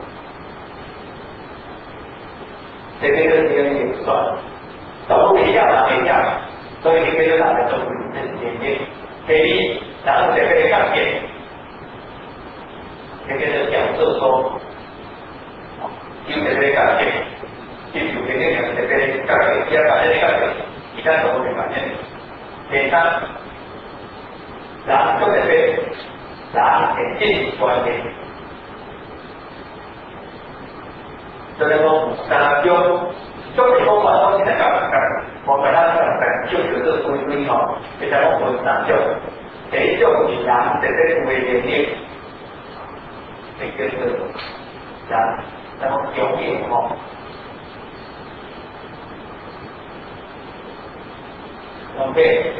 這個是這個也算，都冇一樣啦，一樣，所以這個大家都會這些嘅，給你然後這個改變，這個就講說說，就這個改變，就就這個這個改變，要改變改變，一旦都冇改變，其他。人做一個人係真關係，所以講三種，做嘅方法都係咁樣，我們啱啱就是這個規矩吼，其實我分三種，第一種是人在這個為連這個叫做人，然後永遠吼 ，OK。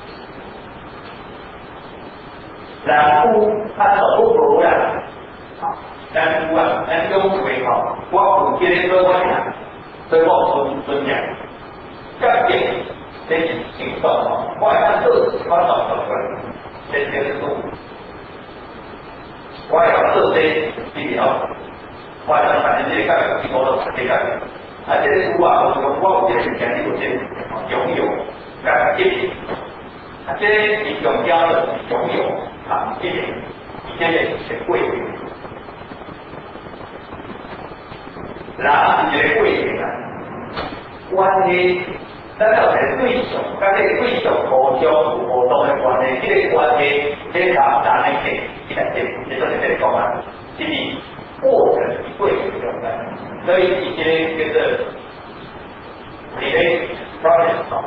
人夫他手不無啦，人夫啊，咱講話吼，我有這個做法呀，所以我尊尊敬，感謝這是行動吼，我係按做我做做出來，這就是做，我係做這資料，我係反正這個我都這個，啊這個書啊，我我有這個權利，有這個擁有感謝，啊這是重要的擁有。啊，這個這個是貴嘅，人是一個貴嘅啊。關係，咱要係對象，甲這個對象互相有互動嘅關係，這個關係，這個人人嘅嘅，其實這這就是這個講法，就是過程是貴嘅狀態，所以這個叫做 relation process，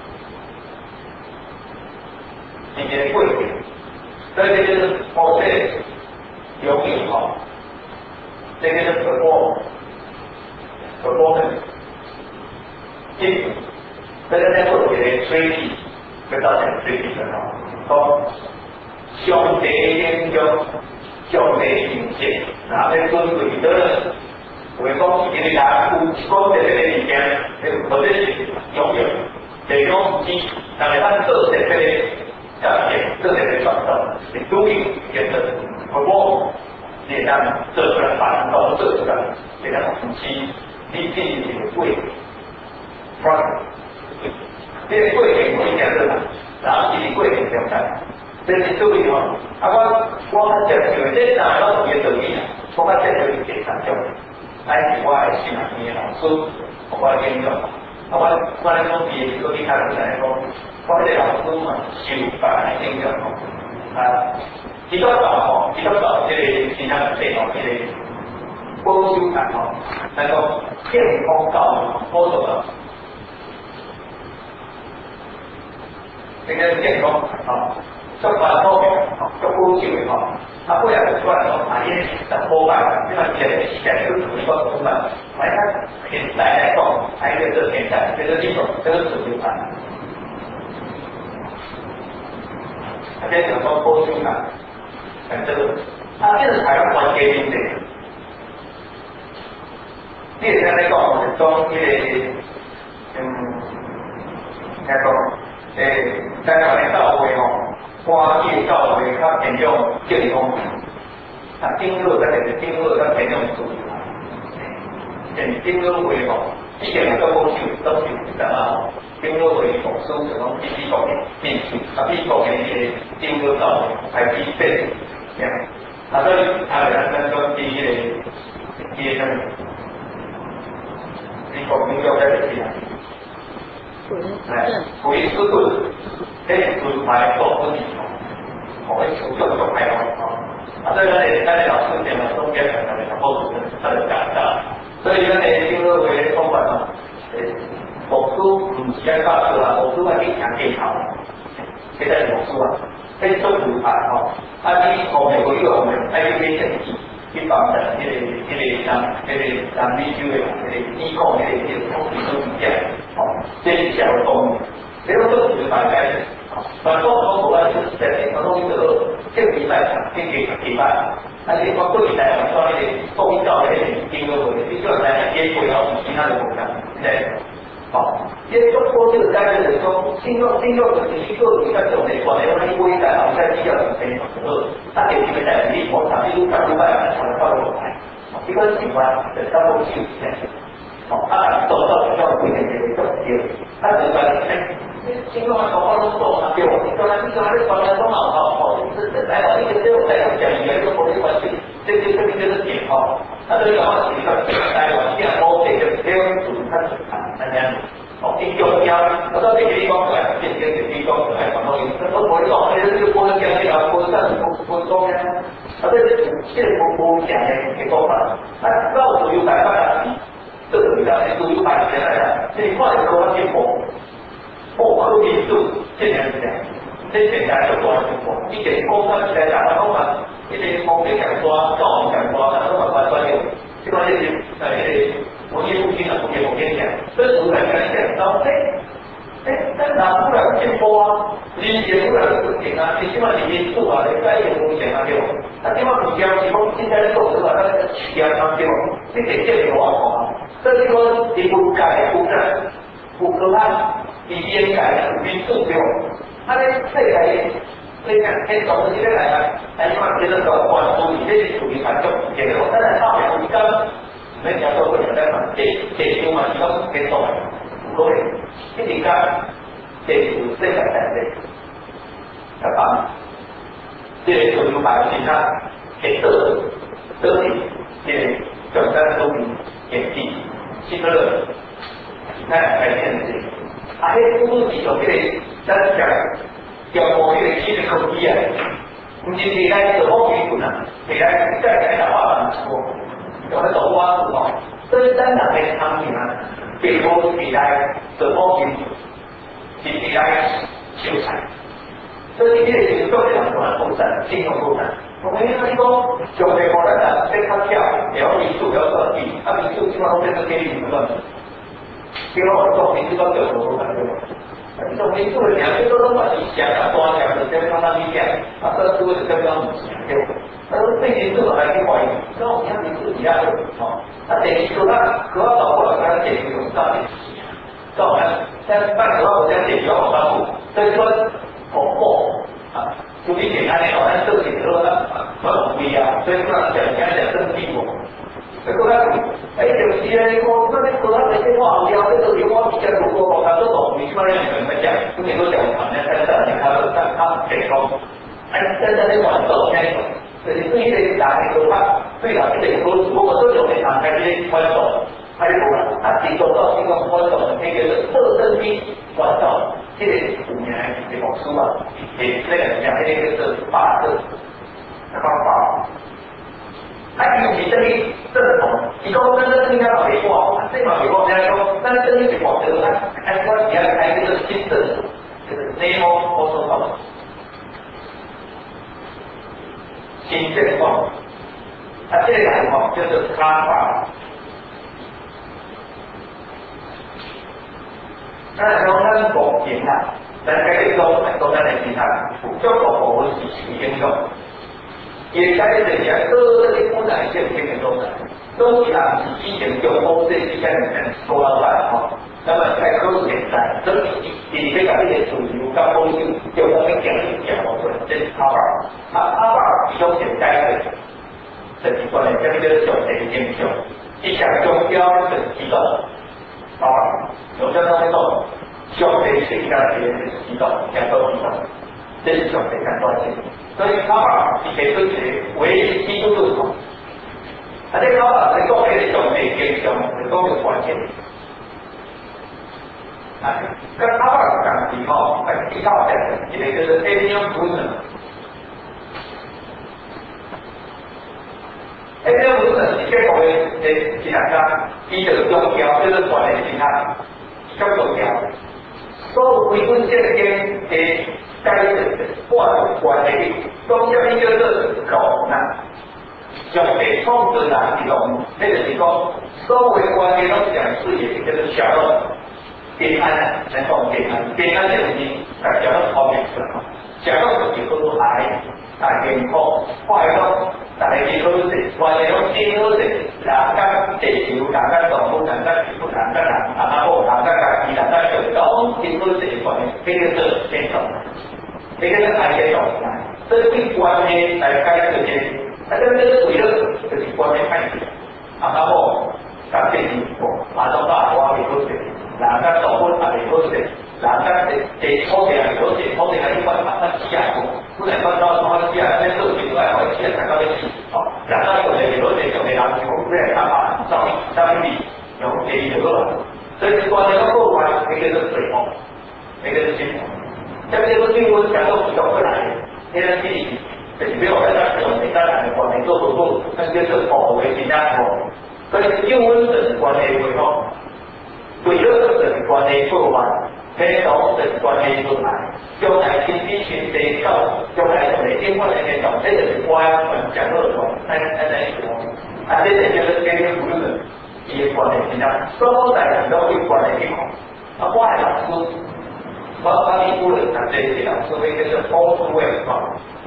是一個貴嘅。所以這就是 process 擁有吼，這個是 perform performance 進步，這個在做一個推理，會造成推理的吼，講上帝應用上帝形象，然後在尊貴的，為講是一個人有講這個物件，或者是擁有，這種是但係咱做這個。感謝這些的創造，你注意原則，不過你讓做出來，把它都做出來，這個東西你自己的貴 ，product， 這個貴嘅我一定是，然後自己貴嘅相干，這是注意哦。啊，我我們講因為這哪個東西道理啊？我們這就是第三種，乃是我的新聞嘅老師，我的研究，啊，我我嚟講畢業嗰啲睇嚟嚟講。我哋老師嘛，修法嚟應用吼，啊，基督教吼，基督教即個其他地方即個保守派吼，那個健康教育保守教，呢個健康吼，足環保嘅吼，足保守嘅吼，啊，不然出來講，啊，嘢實破壞，因為其實時間都同一個同埋，而家現在嚟講，還有個現在，這個呢個這個主流派。這兩個波形啊，很這個啊，这个台湾关键性的，你会听你讲，是讲迄个，嗯，听讲，诶，台湾的教会吼，花界教会较偏向正统，啊，顶落咱个顶落咱偏向自由，诶，顶落会吼，以前个保守保守是啥啊？顶落会牧师就讲美国的面试，啊，美国的迄个顶落教会还比变，啊，所以啊，咱咱讲第迄个，第迄个。美国民教在里边，哎，普林斯顿，迄盾牌做不起，哦，迄主要做台湾哦，啊，所以咱哋咱哋老师讲了，中间可能有好多他的讲到，所以咱哋经过为通关嘛，诶，牧师唔是爱教书啊，牧师爱去强技巧，现在牧师啊，迄做盾牌吼，啊，你后面有一个后面爱去买证据。去帮咱迄个、迄个咱、迄个咱美洲的、迄个美国、迄个、迄个统计数据讲，哦，这是小的东西。这个都是大概的，啊，反正我国外就是在那个东西都这个礼拜上，这个礼拜，而且包括你台湾说那个公教的那个经过的，你说在结果要比其他的国家，对。好，因为中国这个单子的说，经过经过的经过一个种类，可能我们不会在好在比较准备呃，他给你们在力，我场地都百分百的传到我来，一个喜欢的到我去前，好，他走到学校里面这个重点，他只管哎，经过完广告都走了，给我，你说他你说他这传的都好好，哦，这这来往一个这种来讲语言跟国际关系，这这这这个点哦，他这个话题上来往这样 OK 的，这样主他只谈。安尼，哦，伊重要，我到这个地方来，这个地方来，然后我我讲，哎，这个波的讲起来，波上波波中间，啊，这这这波波讲的结果嘛，啊，到主流百万啊，这个比较是主流百万来的，这一块的科技波，波科技数，这样子讲，这简单就多了就多，一点工商起来讲，然后嘛，一些工业讲抓，教育讲抓，然后把它专业，这个这些呃这些。我业务经常我跟我跟你讲，这主管跟你讲到，哎哎，但拿不了进步啊，你也不了事情啊，你起码你因素啊，你该有风险啊，对吧？那起码比较提供现在做的话，那个企业啊，对吧？你得见有啊，这是说你不改不改不可怕，你先改因素对吧？他咧再改，你看，哎，总是这个来啊，哎，起码觉得说关注你这是属于反正，结果当然大表一个。你讲说会有在嘛？这这就嘛是讲给做，不过一直讲这是这个在这，对吧？这个就把其他给得得体，这个简单说明演技，其他的看改变这个，啊，迄不是有这个咱讲要某一个新的科技啊，不是未来做好基本啊，未来再改的话很多。有那种挖土哦，所以咱人的产品啊，比如未来做好基是未来修产，所以这个是做两种的扩展，金融扩展。我们因为说，上面可能人在较跳，然后民宿要设计，啊民宿基本上这个给你不断，比如我做民宿都有投入的对吧？这种民宿的两个都都把你想啊多讲的，这个让他理解，啊这是为了这个东西对吧？他说这些这种还挺怀疑，那我们看民宿一样的哦，那等于说他可要找过来，他解决有大点事，照我们现在办的话，我现在解决好大步，所以说恐怖啊，就你简单点哦，但是写的话那很不一样，所以不能讲人家讲正屁股。这个呢，哎，有些人说，那那个他每天话聊这个流氓比较多，我他都懂，你说让你怎么讲？跟你说讲，好像在这里，他说他他给高，哎，在这里玩走那种。所以对于打那个他，对了，这个说如果说有人打开这些关手，他就不管，他提供到这个关手的那个特征机关手，这个五年来这本书啊，也那个讲那个是八个方法。他有其这里正统，你说真的应该把美国，这把美国人家说，但是这里美国得他开关起来开这个新的这个 neo protocol。新现况，啊，这两个就是他法。那说咱国情啊，咱这个都都在来其他，就国国是使用用， 也开始讲各个不然线天的中的，都是拿以前中欧这些人做老板哈，那么在科学年代，所以你可以把这些主流跟风就就我们讲一讲我说这是阿尔，啊阿尔比较简单的，这几关呢，这个就是总的研究，一项中标的机构，阿尔有这种种，相对谁家别人的机构，两个机构，这是总的看关键。所以阿尔以前都是唯一基督徒，啊这阿尔是讲的总的研究，是讲的关键。啊，跟阿尔讲以后，很比较的，一个就是 Abraham Bruner。Abraham Bruner 是结果的其他家，伊就中标就是管理其他，叫中标。所有微观线间的该的管管理，中间一个是狗呢，用给控制人这种，那个是讲所有管理都讲是也就是小肉。平安能够平安，平安这东西，大家都方便出来。假如自己都爱大健康、快乐，大家都是关于种健康的，人家地球、人家动物、人家植物、人家人、人家好、人家家己、人家社交，健康这一块，这个是健康，这个是爱健康。这是关系来解决这些，那这个为了就是关系太紧，人家好，甲地球好，马上把我给好些。人家动物也袂好势，人家地地土地也袂好势，土地也一般慢慢起来过，不然讲到讲起来，咱做起来，我起来才到你起，哦，人家有的袂好势，有的人就不然他把照照比用便宜就好了，所以关键要过关，那个是水风，那个是金风，像这个新闻讲到比较过来的，那个是就是没有在那用其他人的关系做合作，那就是保为新加坡，所以新闻的关系为好。为了人关系做完，推动人关系出来，将来经济经济到将来从来经过来那种，这个是关门讲到的，那那那一种，啊，这个就是跟跟不是一些关系上，都在很多会关系地方，啊，我还老师，我把你不能谈这些老师，那个是包出来的嘛，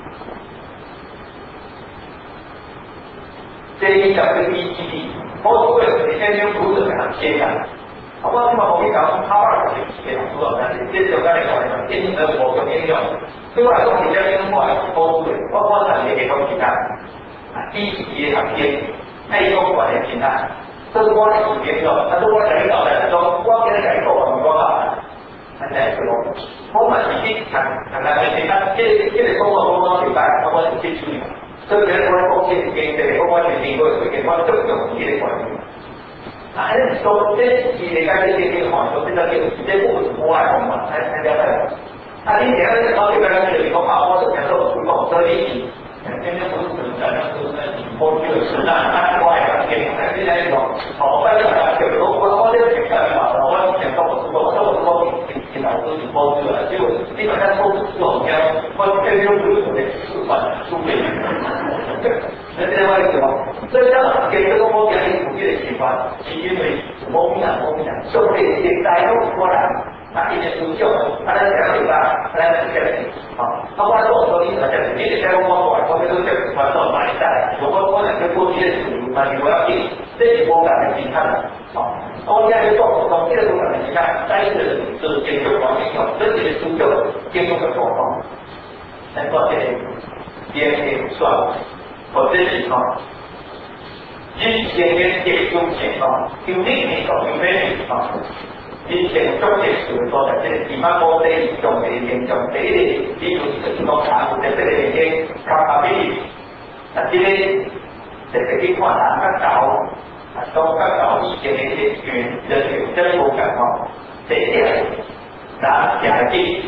这一讲是 B G D， 包出来的，你先先不是很接近。啊，我即嘛无去讲他二个嘅老师啊，但是这就咱嚟讲嚟，一定係我嘅應用。對我嚟講，而家應該係多數嘅，我我係嘢嘅講其他，啊，第一嘅行業，係講管理其他，都我係自己做，啊，都我領導嚟做，我嘅領導唔講啦，係咪係咯？我咪自己行行下嘅其他，即係即係工作工作條件，我我自己處理。所以咧，我講嘅嘅嘅，我我全面嗰個嘅，我都用自己嘅管理。啊，你说这是你家这些地方，说这个这这不是国外的嘛？还还了解？啊，你两个人搞这个那个地方啊，我是讲说不懂，所以今天不是讲讲说那我这个是那那国外的，现在现在说，好，反正啊，就我我我这个讲嘛，我讲到我说我说我说你老师是包住了，结果基本上都是这种讲，我这就不是的示范输给你。那另外一个，所以讲给这个方面你普及的习惯，是因为某名啊某名啊，社会现在有过来，啊，一些研究，他来讲对吧？他来讲的，啊，他关注我说你怎么讲，你得在我我我这个这个关注哪一代，如果我两个过去的主流嘛，你我要给这是我感的其他的，啊，我现在就做从这个部分你看，单一的是研究环境有，这些研究研究的状况，能够这 D N A 算。或者是讲，以前嘅集中情況，叫呢幾個叫咩情況？以前中嘅時候就係點樣我哋用嘅應用呢啲呢種情況下，或者即係嘅 capability， 啊呢啲就係啲困難得到，啊當得到以前嘅啲權嘅調整冇情況，這啲嗱也係啲，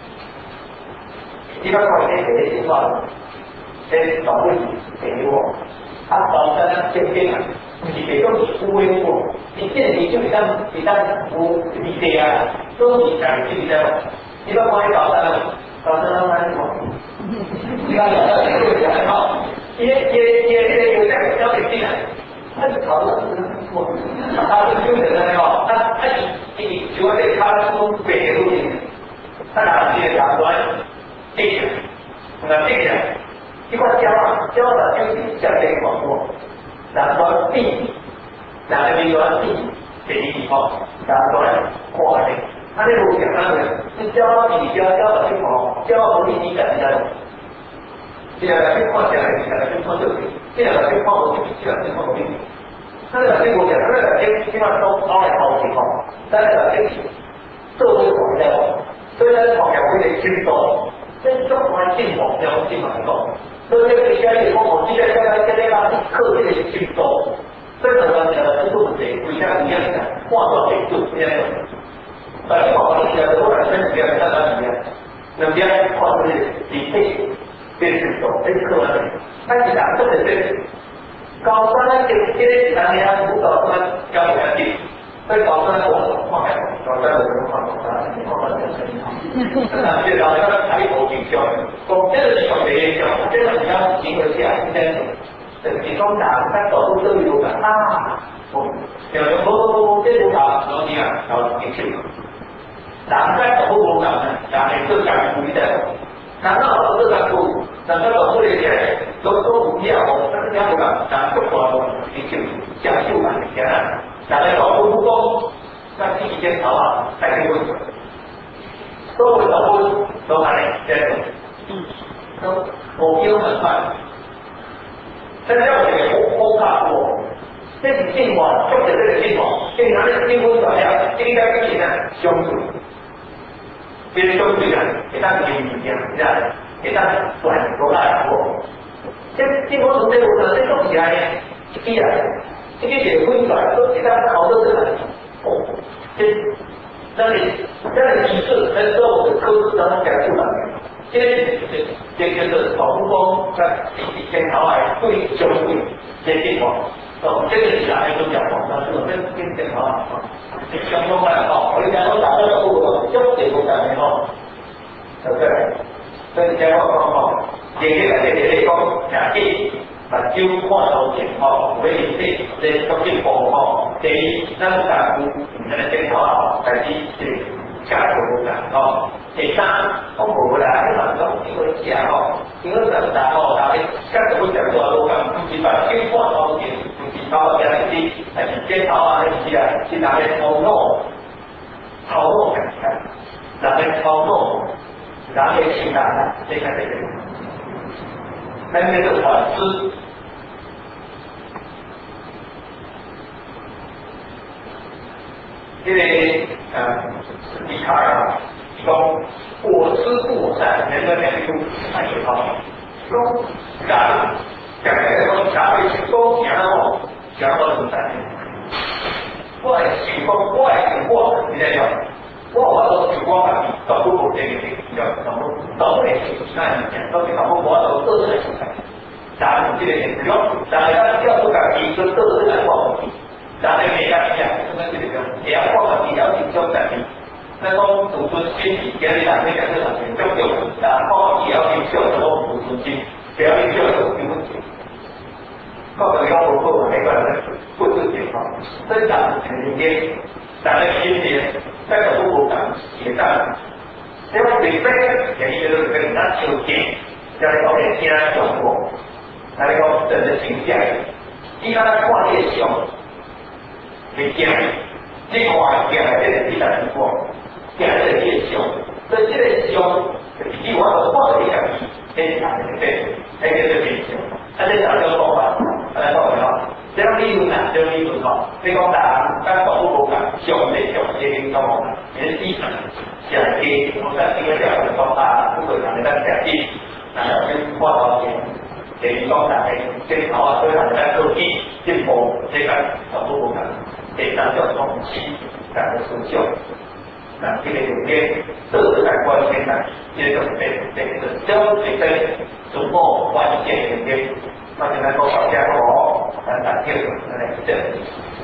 呢個係啲情況。这导会给我，他导在那边边啊，你给都是忽悠我，你现在就像你当我你这样，都是讲这个，你把关系搞在那，搞在那那什么？你看，这个很好，也也也也有这个交给进来，他是搞的是错，他是纠正的那个，他他你你觉得他从北路里，他哪去打断这个，那这个。 这款胶啊，胶的就是相对广阔，然后地，然后另外地给你以后，然后来扩的，它那个简单的，是胶比胶胶的最好，胶和你你感觉到。这个去看起来，这个去看就行，这个去看我就这个去看我就。那个去我讲，那个去起码都凹来凹去吼，但那个去做这个黄料，所以咱黄料会得轻松，这中环进黄料进蛮多，所以这个家里我我记得现在现在拉客这个轻松，所以很多呃制度得不像一样的化妆得做这样的，但是化妆起来都很真实，像咱一样，能这样化出去比配。变成说，哎，可能，他其实真的是高三那些这些其他人家不高三教我们地，所以高三我放开，高三我们放高三，你放高三很好。那这高三抬头挺教，我这个地方没教，这个你要行为下应该，这个地方打，他走路都有感啊，我有人不不不，这路跑，然后你看，然后你去，然后再走路感呢，然后你就讲不一样。难道老师在说，难道老师的钱都都不一样哦？但是这样子啊，咱不管你就讲究嘛，你看，咱们老师不公，那第一天好啊，才结婚，都会早婚，都还这样子，都目标很快。现在我们好好看过，这是进化，就是这个进化，跟咱的结婚怎么样？应该跟你的相处。这些兄弟啊，给他给你讲一下，给他转多大过。这这我从这路上这种起来呢，一啊，这个结婚转都给他好多的哦，这那里那里仪式跟所有的科室当中讲出来，这这这就是保护工在检讨来对兄弟这情况。哦，这个是哪一种讲法？那是我们跟检讨啊。相关的哦，我哋讲到大家都好一地冇大嘅咯，对不对？所以讲我讲哦，这个係你哋講廿幾，目睭看到前哦，每年啲你都見過哦，第咱大股唔係檢討啊，係啲係加做冇㗎哦。第三，我冇啦，因為講呢個嘢哦，呢個就大哦，但係加做冇講到老咁，唔係目睭看到前。包括一啲係街頭啊，呢啲啊，是拿嚟操弄、操弄嘅，拿嚟操弄，拿嚟欺騙嘅，這個係嘅。那呢個反思，因為呃，笛卡爾啊，講我思故我在，人的兩處太有道理。講人講嘅講人係講人哦。讲到存在，我係情況，我係情況，你睇下，我話到情況係搞不好這個叫搞不搞不嚟，那講到搞不好到都係存在，但係這個情況，但係咱要不敢提出都是來講，但係未敢講，咁樣這個叫也要講，也要提出在提，那講獨尊心，今日咱們講這個很重要，然後也要提出這個獨尊心，不要提出這個問題。靠着要不够，每个人不自己好，增长肯定，咱的心里这个不够感也在，因为你这个也就是跟他求见，叫你讲你听讲过，那你讲人的形象，你看他看这个相，你讲，你看讲的这个第三情况，讲的这个相，所以这个相，以我所看的一个，这哪个对，这个就是相，那这哪个方法？来講咗，這樣理論啊，這樣理論講，你講大間講不講㗎，上嚟上嘢點講啊？你啲資訊上機，我真係應該有人講啊，不過人哋得成啲，嗱又先開到嘢，地方但係正頭啊，對人哋做啲進步，這個講不講㗎？第三叫重視，但係成效，嗱這個有啲這個係關鍵啦，呢種係係個將絕對總個關鍵嘅。那现在多少家伙来打电话来这里，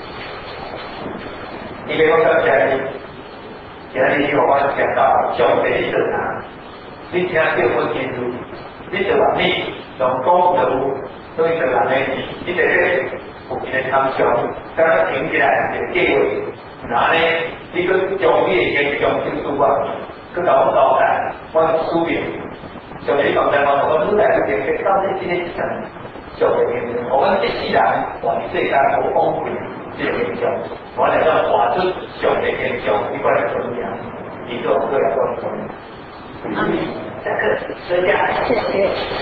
你别讲到家里，家里有我讲到消费市场，你听结婚记录，你就话你从公路所以就话你，你这个有一个参照，刚刚停起来就机会，然后呢，你个将你嘅将军书啊，去搞搞大，我输赢。 就你講真話，我們都係嘅嘅當呢啲人做嘅嘢，我們即使人話世界好崩潰，呢個影響，我哋都話出上嘅影響，呢個係重要，呢個都係重要。嗯，這個專家，謝謝。